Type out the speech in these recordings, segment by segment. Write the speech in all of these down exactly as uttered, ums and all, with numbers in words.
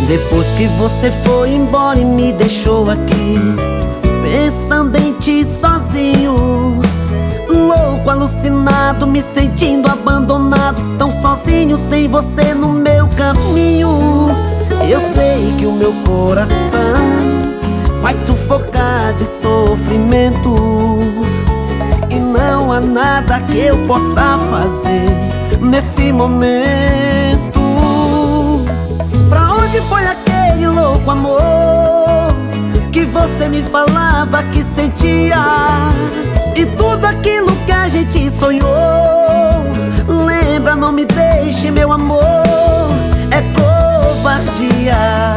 Depois que você foi embora e me deixou aqui, pensando em ti sozinho, louco, alucinado, me sentindo abandonado, tão sozinho sem você no meu caminho. Eu sei que o meu coração vai sufocar de sofrimento, e não há nada que eu possa fazer nesse momento. Pra onde foi aquele louco amor que você me falava que sentia? E tudo aquilo que a gente sonhou, lembra, não me deixe, meu amor, é covardia.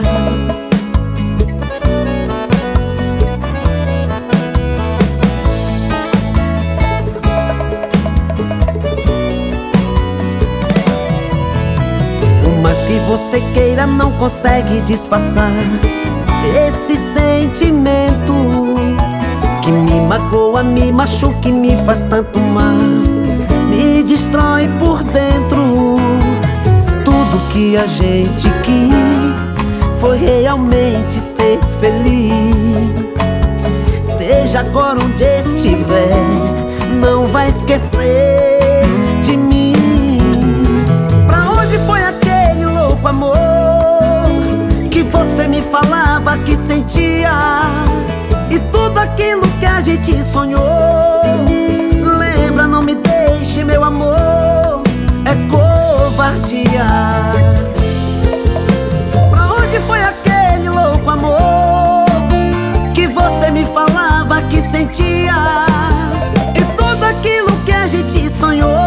Por mais que você queira, não consegue disfarçar esse sentimento que me magoa, me machuca e me faz tanto mal, me destrói por dentro. Tudo que a gente quis foi realmente ser feliz. Esteja agora onde estiver, não vai esquecer de mim. Pra onde foi aquele louco amor que você me falava que sentia? E tudo aquilo que a gente sonhou, lembra, não me deixe, meu amor, é covardia. Pra onde foi aquele louco amor que você me falava que sentia? E tudo aquilo que a gente sonhou,